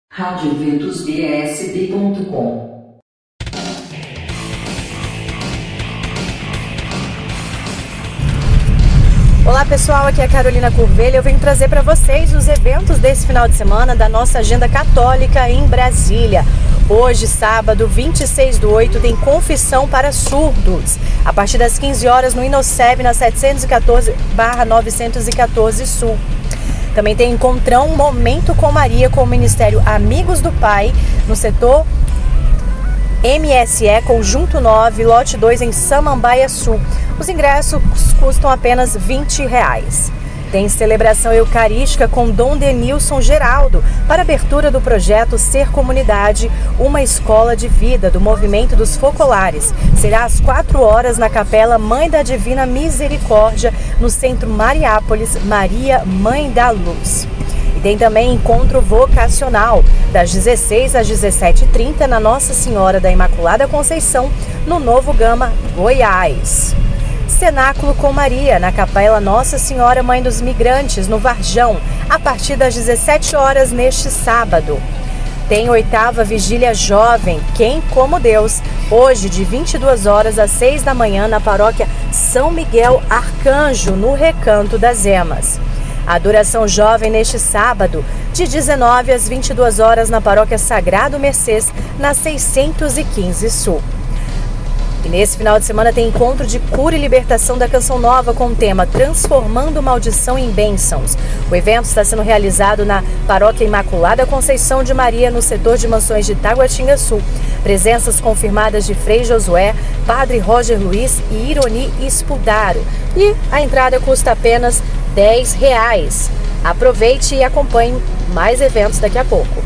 radioventusbsb.com. Olá pessoal, aqui é a Carolina Curvelha. Eu venho trazer para vocês os eventos desse final de semana da nossa agenda católica em Brasília. Hoje, sábado, 26/8, tem confissão para surdos, a partir das 15 horas no Inoceb, na 714/914 Sul. Também tem encontrão Momento com Maria com o Ministério Amigos do Pai, no setor MSE Conjunto 9, lote 2, em Samambaia Sul. Os ingressos custam apenas R$20. Tem celebração eucarística com Dom Denilson Geraldo para abertura do projeto Ser Comunidade, uma escola de vida do Movimento dos Focolares. Será às 4 horas na Capela Mãe da Divina Misericórdia, no Centro Mariápolis, Maria Mãe da Luz. E tem também encontro vocacional, das 16 às 17h30, na Nossa Senhora da Imaculada Conceição, no Novo Gama, Goiás. Cenáculo com Maria, na Capela Nossa Senhora Mãe dos Migrantes, no Varjão, a partir das 17 horas neste sábado. Tem 8ª Vigília Jovem, Quem como Deus, hoje de 22 horas às 6 da manhã, na Paróquia São Miguel Arcanjo, no Recanto das Emas. Adoração Jovem neste sábado, de 19 às 22 horas, na Paróquia Sagrado Mercês, na 615 Sul. E nesse final de semana tem encontro de cura e libertação da Canção Nova com o tema Transformando Maldição em Bênçãos. O evento está sendo realizado na Paróquia Imaculada Conceição de Maria, no setor de mansões de Taguatinga Sul. Presenças confirmadas de Frei Josué, Padre Roger Luiz e Ironi Spudaro. E a entrada custa apenas R$10. Aproveite e acompanhe mais eventos daqui a pouco.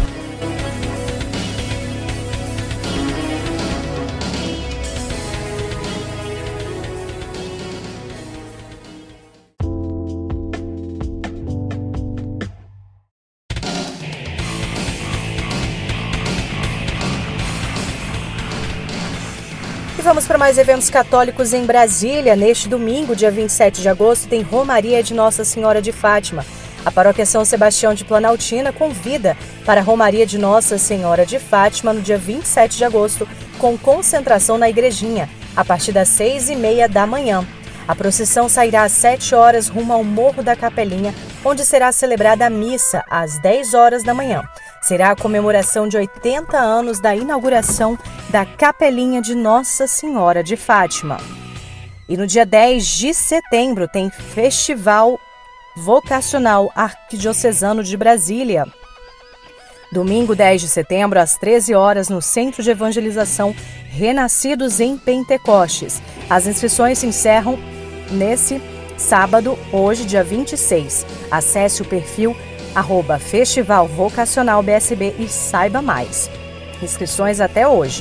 E vamos para mais eventos católicos em Brasília. Neste domingo, dia 27 de agosto, tem Romaria de Nossa Senhora de Fátima. A Paróquia São Sebastião de Planaltina convida para a Romaria de Nossa Senhora de Fátima no dia 27 de agosto, com concentração na Igrejinha, a partir das 6h30 da manhã. A procissão sairá às 7 horas rumo ao Morro da Capelinha, onde será celebrada a missa às 10 horas da manhã. Será a comemoração de 80 anos da inauguração da Capelinha de Nossa Senhora de Fátima. E no dia 10 de setembro tem Festival Vocacional Arquidiocesano de Brasília. Domingo 10 de setembro, às 13 horas, no Centro de Evangelização Renascidos em Pentecostes. As inscrições se encerram nesse sábado, hoje, dia 26. Acesse o perfil @Festival Vocacional BSB e saiba mais. Inscrições até hoje.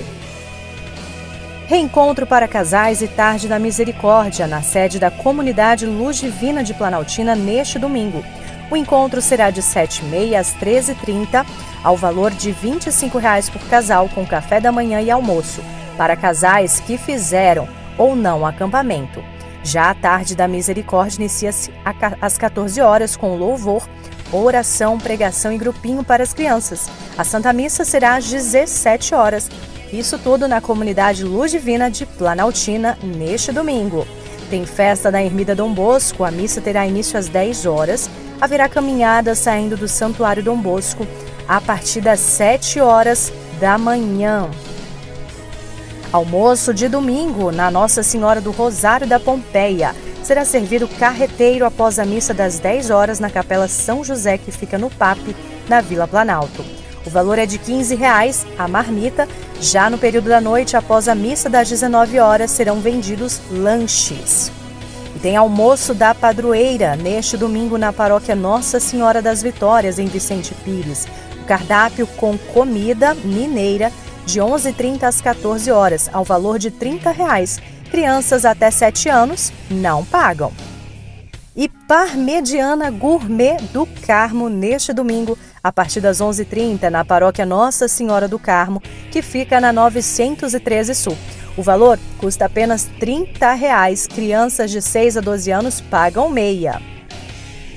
Reencontro para casais e Tarde da Misericórdia, na sede da Comunidade Luz Divina de Planaltina, neste domingo. O encontro será de 7h30 às 13h30, ao valor de R$25 por casal, com café da manhã e almoço, para casais que fizeram ou não acampamento. Já a Tarde da Misericórdia inicia-se às 14 horas, com louvor, oração, pregação e grupinho para as crianças. A Santa Missa será às 17 horas. Isso tudo na Comunidade Luz Divina de Planaltina, neste domingo. Tem festa da Ermida Dom Bosco, a missa terá início às 10 horas. Haverá caminhada saindo do Santuário Dom Bosco a partir das 7 horas da manhã. Almoço de domingo na Nossa Senhora do Rosário da Pompeia. Será servido carreteiro após a missa das 10 horas na Capela São José, que fica no PAP, na Vila Planalto. O valor é de R$15 a marmita. Já no período da noite, após a missa das 19 horas, serão vendidos lanches. E tem almoço da padroeira neste domingo na Paróquia Nossa Senhora das Vitórias, em Vicente Pires. O cardápio com comida mineira de 11h30 às 14 horas, ao valor de R$30. Crianças até 7 anos não pagam. E Parmegiana Gourmet do Carmo neste domingo, a partir das 11h30, na Paróquia Nossa Senhora do Carmo, que fica na 913 Sul. O valor custa apenas R$30. Crianças de 6 a 12 anos pagam meia.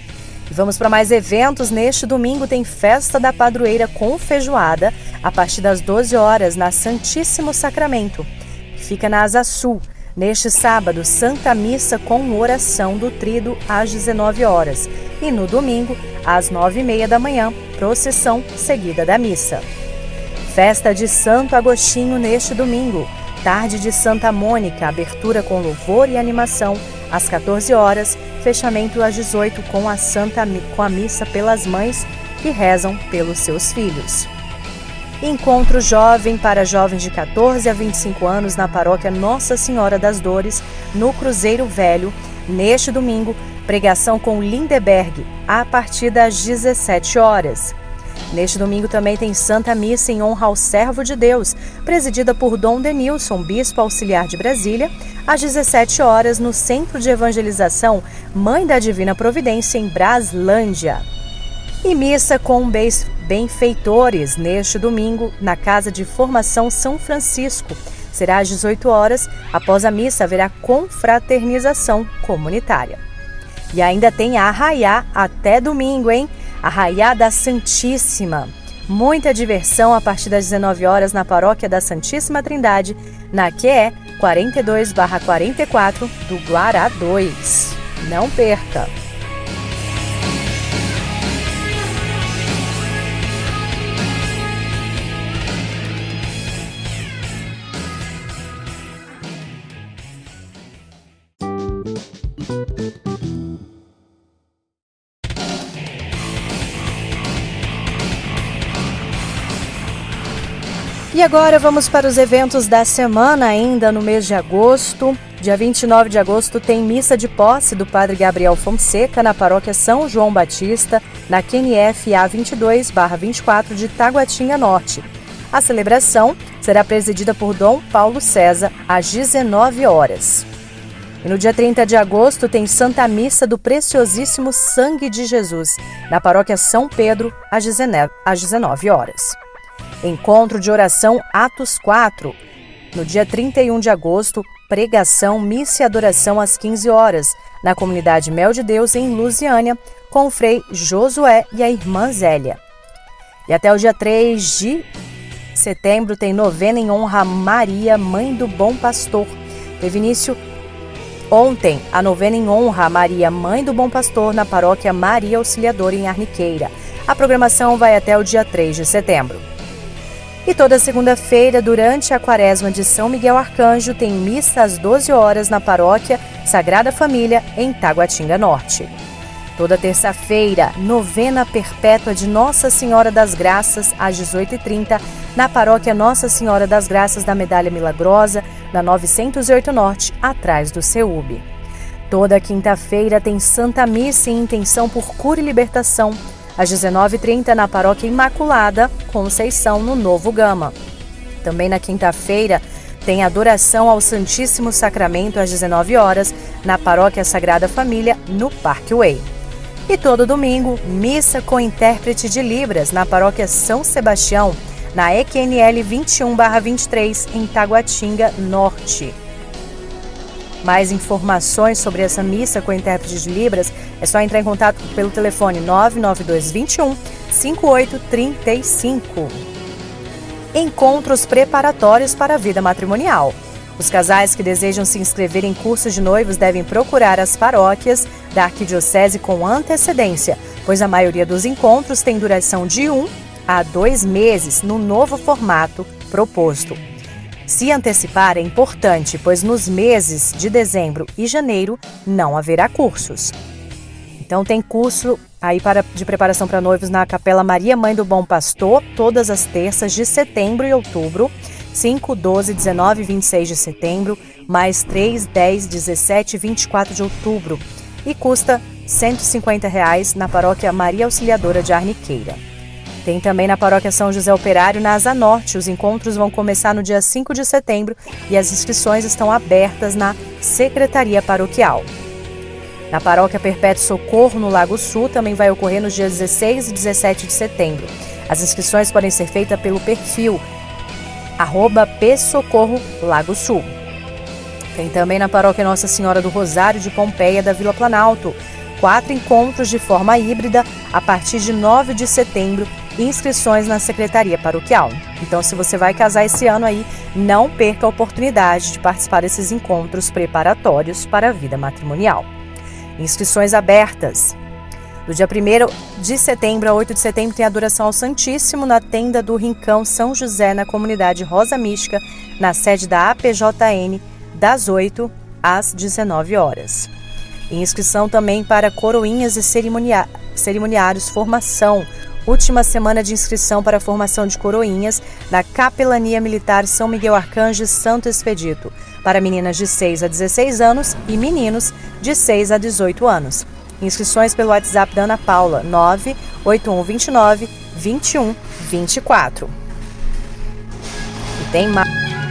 E vamos para mais eventos. Neste domingo tem Festa da Padroeira com feijoada a partir das 12 horas na Santíssimo Sacramento, que fica na Asa Sul. Neste sábado, Santa Missa com oração do Tríduo às 19 horas. E no domingo, às 9h30 da manhã, procissão seguida da missa. Festa de Santo Agostinho neste domingo. Tarde de Santa Mônica, abertura com louvor e animação às 14 horas, fechamento às 18 com a missa pelas mães que rezam pelos seus filhos. Encontro jovem para jovens de 14 a 25 anos na paróquia Nossa Senhora das Dores, no Cruzeiro Velho. Neste domingo, pregação com Lindeberg, a partir das 17 horas. Neste domingo também tem Santa Missa em honra ao Servo de Deus, presidida por Dom Denilson, Bispo Auxiliar de Brasília, às 17 horas no Centro de Evangelização Mãe da Divina Providência, em Braslândia. E missa com benfeitores neste domingo na Casa de Formação São Francisco. Será às 18 horas. Após a missa haverá confraternização comunitária. E ainda tem a Arraiá até domingo, hein? Arraiá da Santíssima. Muita diversão a partir das 19 horas na Paróquia da Santíssima Trindade, na QE 42/44 do Guará 2. Não perca! E agora vamos para os eventos da semana, ainda no mês de agosto. Dia 29 de agosto tem missa de posse do Padre Gabriel Fonseca na paróquia São João Batista, na QNF A22/24 de Taguatinga Norte. A celebração será presidida por Dom Paulo César às 19 horas. E no dia 30 de agosto tem Santa Missa do Preciosíssimo Sangue de Jesus, na paróquia São Pedro, às 19 horas. Encontro de oração Atos 4. No dia 31 de agosto, pregação, missa e adoração às 15 horas, na comunidade Mel de Deus, em Lusiânia, com o Frei Josué e a irmã Zélia. E até o dia 3 de setembro tem novena em honra a Maria, Mãe do Bom Pastor. Teve início ontem a novena em honra a Maria, Mãe do Bom Pastor, na paróquia Maria Auxiliadora, em Arniqueira. A programação vai até o dia 3 de setembro. E toda segunda-feira, durante a quaresma de São Miguel Arcanjo, tem missa às 12 horas na paróquia Sagrada Família, em Taguatinga Norte. Toda terça-feira, novena perpétua de Nossa Senhora das Graças, às 18h30, na paróquia Nossa Senhora das Graças da Medalha Milagrosa, na 908 Norte, atrás do CEUB. Toda quinta-feira tem Santa Missa em intenção por cura e libertação, às 19h30 na Paróquia Imaculada Conceição, no Novo Gama. Também na quinta-feira tem adoração ao Santíssimo Sacramento às 19 horas na Paróquia Sagrada Família, no Parkway. E todo domingo, missa com intérprete de Libras na Paróquia São Sebastião, na EQNL 21/23, em Taguatinga Norte. Mais informações sobre essa missa com intérprete de Libras é só entrar em contato pelo telefone 99221 5835. Encontros preparatórios para a vida matrimonial. Os casais que desejam se inscrever em cursos de noivos devem procurar as paróquias da Arquidiocese com antecedência, pois a maioria dos encontros tem duração de 1 a 2 meses no novo formato proposto. Se antecipar é importante, pois nos meses de dezembro e janeiro não haverá cursos. Então tem curso aí de preparação para noivos na Capela Maria Mãe do Bom Pastor, todas as terças de setembro e outubro, 5, 12, 19 e 26 de setembro, mais 3, 10, 17 e 24 de outubro. E custa R$ 150 na Paróquia Maria Auxiliadora de Arniqueira. Tem também na Paróquia São José Operário, na Asa Norte. Os encontros vão começar no dia 5 de setembro e as inscrições estão abertas na Secretaria Paroquial. Na Paróquia Perpétuo Socorro, no Lago Sul, também vai ocorrer nos dias 16 e 17 de setembro. As inscrições podem ser feitas pelo perfil @psocorro Lago Sul. Tem também na Paróquia Nossa Senhora do Rosário de Pompeia, da Vila Planalto. 4 encontros de forma híbrida a partir de 9 de setembro e inscrições na Secretaria Paroquial. Então, se você vai casar esse ano aí, não perca a oportunidade de participar desses encontros preparatórios para a vida matrimonial. Inscrições abertas. Do dia 1º de setembro a 8 de setembro tem adoração ao Santíssimo na tenda do Rincão São José, na comunidade Rosa Mística, na sede da APJN, das 8 às 19 horas. Inscrição também para coroinhas e cerimoniários formação. Última semana de inscrição para a formação de coroinhas na Capelania Militar São Miguel Arcanjo Santo Expedito, para meninas de 6 a 16 anos e meninos de 6 a 18 anos. Inscrições pelo WhatsApp da Ana Paula, 98129-2124. E tem mais.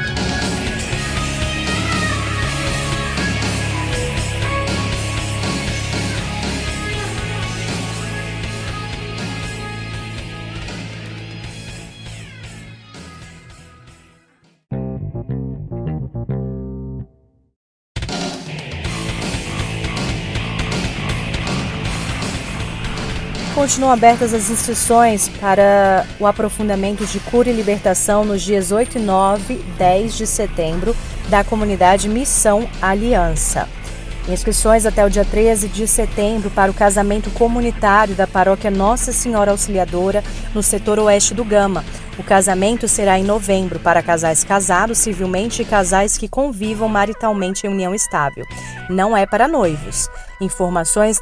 Continuam abertas as inscrições para o aprofundamento de cura e libertação nos dias 8, 9 e 10 de setembro da comunidade Missão Aliança. Inscrições até o dia 13 de setembro para o casamento comunitário da paróquia Nossa Senhora Auxiliadora no setor oeste do Gama. O casamento será em novembro para casais casados civilmente e casais que convivam maritalmente em união estável. Não é para noivos. Informações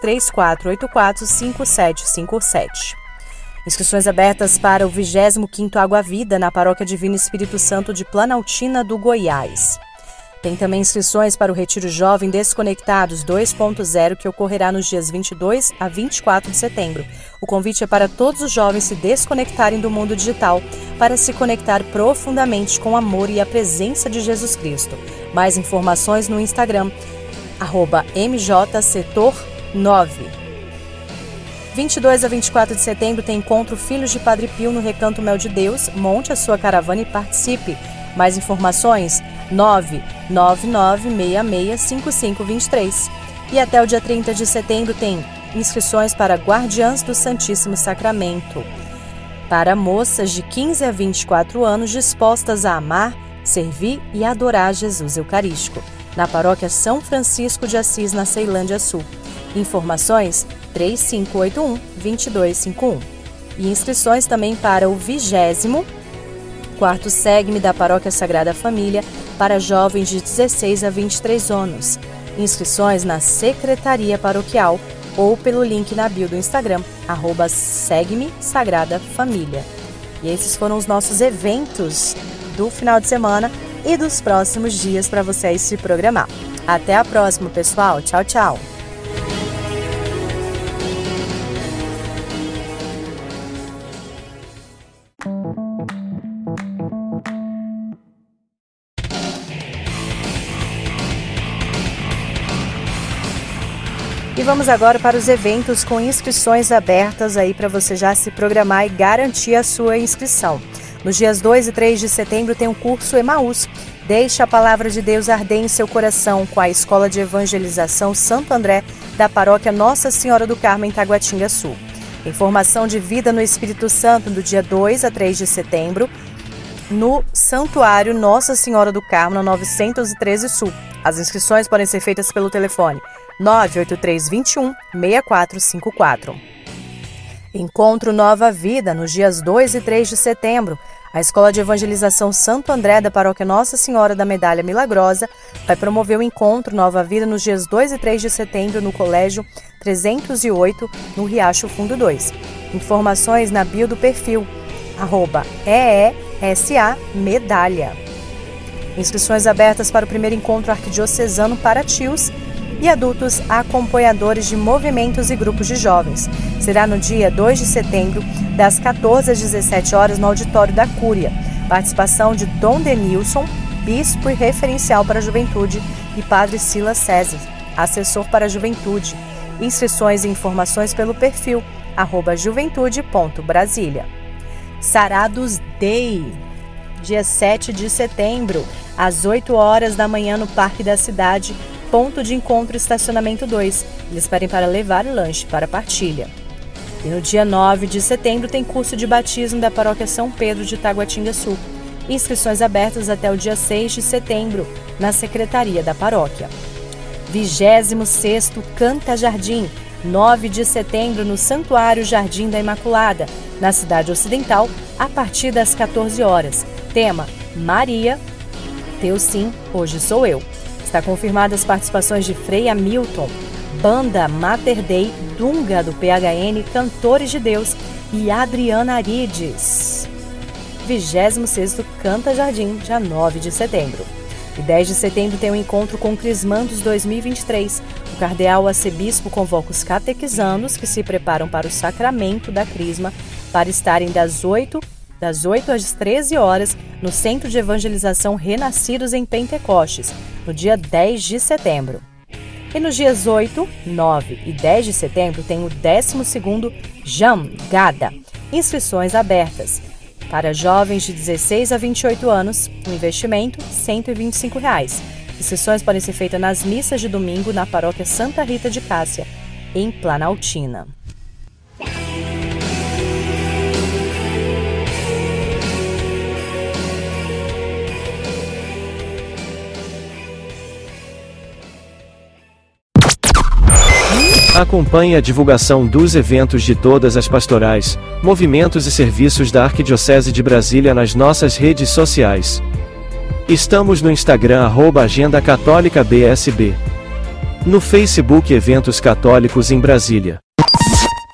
3484-5757. Inscrições abertas para o 25º Água Vida na Paróquia Divino Espírito Santo de Planaltina do Goiás. Tem também inscrições para o Retiro Jovem Desconectados 2.0, que ocorrerá nos dias 22 a 24 de setembro. O convite é para todos os jovens se desconectarem do mundo digital para se conectar profundamente com o amor e a presença de Jesus Cristo. Mais informações no Instagram, @mjsetor9. 22 a 24 de setembro tem encontro Filhos de Padre Pio no Recanto Mel de Deus. Monte a sua caravana e participe. Mais informações 999665523. E até o dia 30 de setembro tem inscrições para Guardiãs do Santíssimo Sacramento, para moças de 15 a 24 anos dispostas a amar, servir e adorar Jesus Eucarístico, na Paróquia São Francisco de Assis, na Ceilândia Sul. Informações 3581-2251. E inscrições também para o 24º SEGME da Paróquia Sagrada Família para jovens de 16 a 23 anos. Inscrições na Secretaria Paroquial ou pelo link na bio do Instagram, @SEGME Sagrada Família. E esses foram os nossos eventos do final de semana e dos próximos dias para vocês se programar. Até a próxima, pessoal. Tchau, tchau. E vamos agora para os eventos com inscrições abertas aí para você já se programar e garantir a sua inscrição. Nos dias 2 e 3 de setembro tem o curso Emaús. Deixe a palavra de Deus arder em seu coração com a Escola de Evangelização Santo André da Paróquia Nossa Senhora do Carmo em Taguatinga Sul. Informação de vida no Espírito Santo do dia 2 a 3 de setembro no Santuário Nossa Senhora do Carmo, na 913 Sul. As inscrições podem ser feitas pelo telefone 98321-6454. Encontro Nova Vida, nos dias 2 e 3 de setembro. A Escola de Evangelização Santo André da Paróquia Nossa Senhora da Medalha Milagrosa vai promover o Encontro Nova Vida nos dias 2 e 3 de setembro no Colégio 308, no Riacho Fundo 2. Informações na bio do perfil, @EESA Medalha. Inscrições abertas para o primeiro encontro arquidiocesano para tios e adultos acompanhadores de movimentos e grupos de jovens. Será no dia 2 de setembro, das 14 às 17 horas, no auditório da Cúria. Participação de Dom Denilson, bispo e referencial para a juventude, e Padre Silas César, assessor para a juventude. Inscrições e informações pelo perfil @juventude.brasilia. Sarados Day, dia 7 de setembro, às 8 horas da manhã no Parque da Cidade, ponto de encontro estacionamento 2. Eles pedem para levar o lanche para a partilha. E no dia 9 de setembro tem curso de batismo da Paróquia São Pedro de Taguatinga Sul. Inscrições abertas até o dia 6 de setembro na Secretaria da Paróquia. 26º Canta Jardim, 9 de setembro no Santuário Jardim da Imaculada, na Cidade Ocidental, a partir das 14 horas. Tema: Maria, teu sim, hoje sou eu. Está confirmadas as participações de Frei Hamilton, Banda Mater Dei, Dunga do PHN, Cantores de Deus e Adriana Arides. 26º Canta Jardim, dia 9 de setembro. E 10 de setembro tem um encontro com Crismandos 2023. O cardeal arcebispo convoca os catequizandos que se preparam para o sacramento da Crisma para estarem das 8 às 13 horas no Centro de Evangelização Renascidos em Pentecostes, no dia 10 de setembro. E nos dias 8, 9 e 10 de setembro tem o 12º Jam Gada. Inscrições abertas. Para jovens de 16 a 28 anos, o investimento R$ 125. Inscrições podem ser feitas nas missas de domingo na Paróquia Santa Rita de Cássia, em Planaltina. Acompanhe a divulgação dos eventos de todas as pastorais, movimentos e serviços da Arquidiocese de Brasília nas nossas redes sociais. Estamos no Instagram @Agenda Católica BSB. No Facebook Eventos Católicos em Brasília.